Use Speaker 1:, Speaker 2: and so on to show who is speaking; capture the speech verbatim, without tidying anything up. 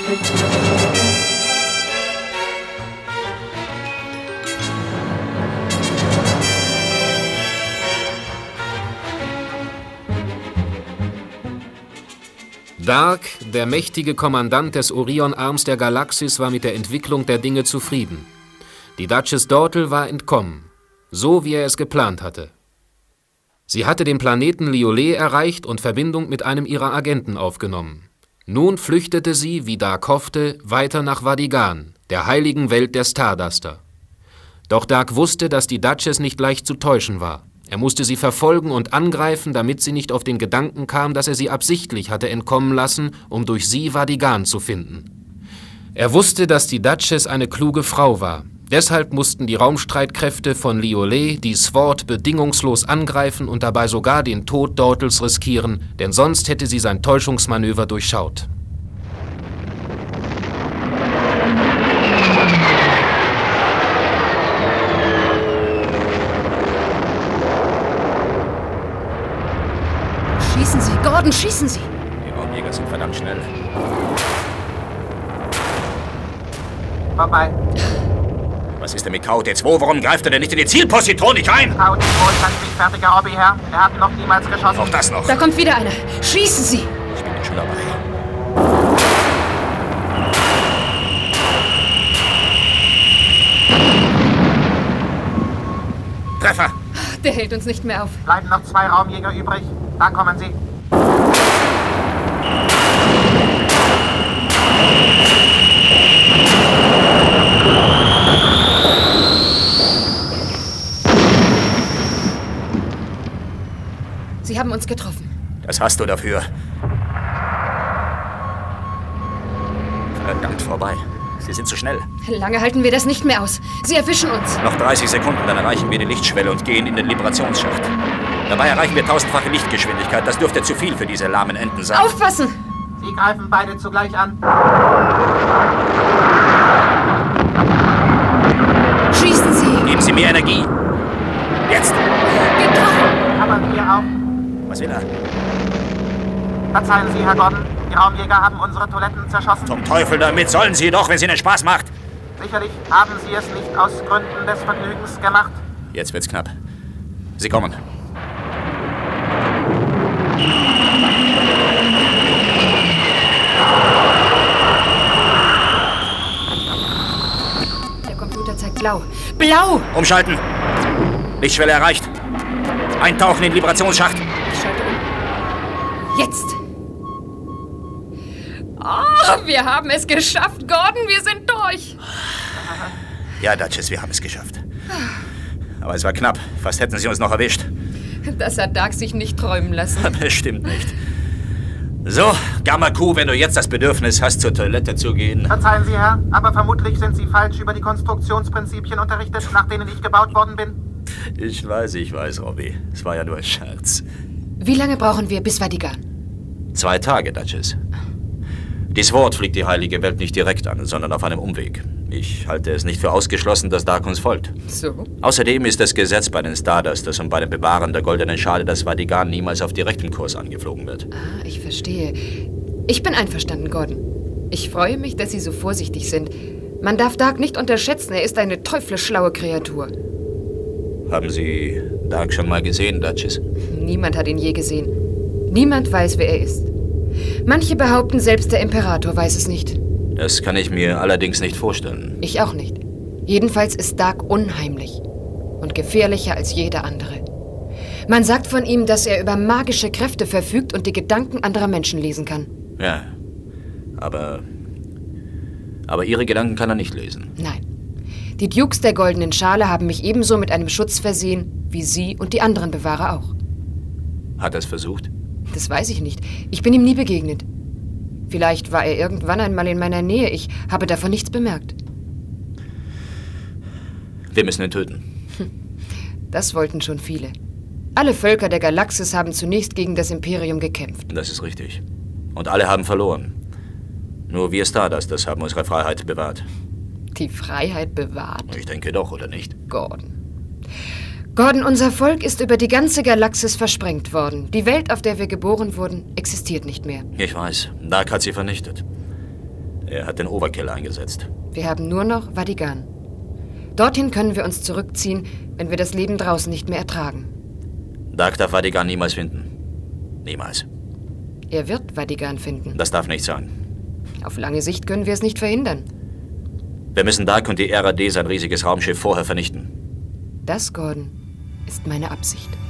Speaker 1: Dark, der mächtige Kommandant des Orion-Arms der Galaxis, war mit der Entwicklung der Dinge zufrieden. Die Duchess Dortel war entkommen, so wie er es geplant hatte. Sie hatte den Planeten Liolet erreicht und Verbindung mit einem ihrer Agenten aufgenommen. Nun flüchtete sie, wie Dark hoffte, weiter nach Vadigan, der heiligen Welt der Starduster. Doch Dark wusste, dass die Duchess nicht leicht zu täuschen war. Er musste sie verfolgen und angreifen, damit sie nicht auf den Gedanken kam, dass er sie absichtlich hatte entkommen lassen, um durch sie Vadigan zu finden. Er wusste, dass die Duchess eine kluge Frau war. Deshalb mussten die Raumstreitkräfte von Liolet die Sword bedingungslos angreifen und dabei sogar den Tod Dortels riskieren, denn sonst hätte sie sein Täuschungsmanöver durchschaut.
Speaker 2: Schießen Sie, Gordon, schießen Sie!
Speaker 3: Die Raumjäger sind verdammt schnell.
Speaker 4: Vorbei.
Speaker 3: Was ist denn mit K O T zwei? Warum greift er denn nicht in die Zielposition nicht ein?
Speaker 4: K O T zwei ist ein friedfertiger Obby, Herr. Er hat noch niemals geschossen.
Speaker 3: Auch das noch.
Speaker 2: Da kommt wieder einer. Schießen Sie!
Speaker 3: Ich bin schon dabei. Treffer!
Speaker 2: Der hält uns nicht mehr auf.
Speaker 4: Bleiben noch zwei Raumjäger übrig. Da kommen sie.
Speaker 2: Sie haben uns getroffen.
Speaker 3: Das hast du dafür. Verdammt, vorbei. Sie sind zu schnell.
Speaker 2: Lange halten wir das nicht mehr aus. Sie erwischen uns.
Speaker 3: Noch dreißig Sekunden, dann erreichen wir die Lichtschwelle und gehen in den Liberationsschacht. Dabei erreichen wir tausendfache Lichtgeschwindigkeit. Das dürfte zu viel für diese lahmen Enten sein.
Speaker 2: Aufpassen!
Speaker 4: Sie greifen beide zugleich an.
Speaker 2: Schießen Sie!
Speaker 3: Geben Sie mir Energie. Jetzt!
Speaker 2: Getroffen!
Speaker 4: Aber wir auch.
Speaker 3: Was will er?
Speaker 4: Verzeihen Sie, Herr Gordon. Die Raumjäger haben unsere Toiletten zerschossen.
Speaker 3: Zum Teufel damit! Sollen Sie doch, wenn es Ihnen Spaß macht!
Speaker 4: Sicherlich haben Sie es nicht aus Gründen des Vergnügens gemacht.
Speaker 3: Jetzt wird's knapp. Sie kommen.
Speaker 2: Der Computer zeigt blau. Blau!
Speaker 3: Umschalten! Lichtschwelle erreicht. Eintauchen in den Liberationsschacht.
Speaker 2: Ich schalte um. Jetzt! Oh, wir haben es geschafft, Gordon, wir sind durch.
Speaker 3: Ja, Duchess, wir haben es geschafft. Aber es war knapp. Fast hätten Sie uns noch erwischt.
Speaker 2: Das hat Dark sich nicht träumen lassen.
Speaker 3: Bestimmt nicht. So, Gamma Q, wenn du jetzt das Bedürfnis hast, zur Toilette zu gehen.
Speaker 4: Verzeihen Sie, Herr, aber vermutlich sind Sie falsch über die Konstruktionsprinzipien unterrichtet, nach denen ich gebaut worden bin.
Speaker 3: Ich weiß, ich weiß, Robbie. Es war ja nur ein Scherz.
Speaker 2: Wie lange brauchen wir bis Vadigan?
Speaker 3: Zwei Tage, Duchess. Dies Wort fliegt die heilige Welt nicht direkt an, sondern auf einem Umweg. Ich halte es nicht für ausgeschlossen, dass Dark uns folgt.
Speaker 2: So?
Speaker 3: Außerdem ist das Gesetz bei den Stardusters und bei dem Bewahren der goldenen Schale, dass Vadigan niemals auf direktem Kurs angeflogen wird.
Speaker 2: Ah, ich verstehe. Ich bin einverstanden, Gordon. Ich freue mich, dass Sie so vorsichtig sind. Man darf Dark nicht unterschätzen, er ist eine teuflisch schlaue Kreatur.
Speaker 3: Haben Sie Dark schon mal gesehen, Duchess?
Speaker 2: Niemand hat ihn je gesehen. Niemand weiß, wer er ist. Manche behaupten, selbst der Imperator weiß es nicht.
Speaker 3: Das kann ich mir allerdings nicht vorstellen.
Speaker 2: Ich auch nicht. Jedenfalls ist Dark unheimlich und gefährlicher als jeder andere. Man sagt von ihm, dass er über magische Kräfte verfügt und die Gedanken anderer Menschen lesen kann.
Speaker 3: Ja, aber... Aber Ihre Gedanken kann er nicht lesen.
Speaker 2: Nein. Die Dukes der goldenen Schale haben mich ebenso mit einem Schutz versehen, wie Sie und die anderen Bewahrer auch.
Speaker 3: Hat er es versucht?
Speaker 2: Das weiß ich nicht. Ich bin ihm nie begegnet. Vielleicht war er irgendwann einmal in meiner Nähe. Ich habe davon nichts bemerkt.
Speaker 3: Wir müssen ihn töten.
Speaker 2: Das wollten schon viele. Alle Völker der Galaxis haben zunächst gegen das Imperium gekämpft.
Speaker 3: Das ist richtig. Und alle haben verloren. Nur wir Stardusters haben unsere Freiheit bewahrt.
Speaker 2: Die Freiheit bewahrt?
Speaker 3: Ich denke doch, oder nicht?
Speaker 2: Gordon. Gordon, unser Volk ist über die ganze Galaxis versprengt worden. Die Welt, auf der wir geboren wurden, existiert nicht mehr.
Speaker 3: Ich weiß. Dark hat sie vernichtet. Er hat den Overkill eingesetzt.
Speaker 2: Wir haben nur noch Vatikan. Dorthin können wir uns zurückziehen, wenn wir das Leben draußen nicht mehr ertragen.
Speaker 3: Dark darf Vatikan niemals finden. Niemals.
Speaker 2: Er wird Vatikan finden.
Speaker 3: Das darf nicht sein.
Speaker 2: Auf lange Sicht können wir es nicht verhindern.
Speaker 3: Wir müssen Dark und die R A D, sein riesiges Raumschiff, vorher vernichten.
Speaker 2: Das, Gordon, ist meine Absicht.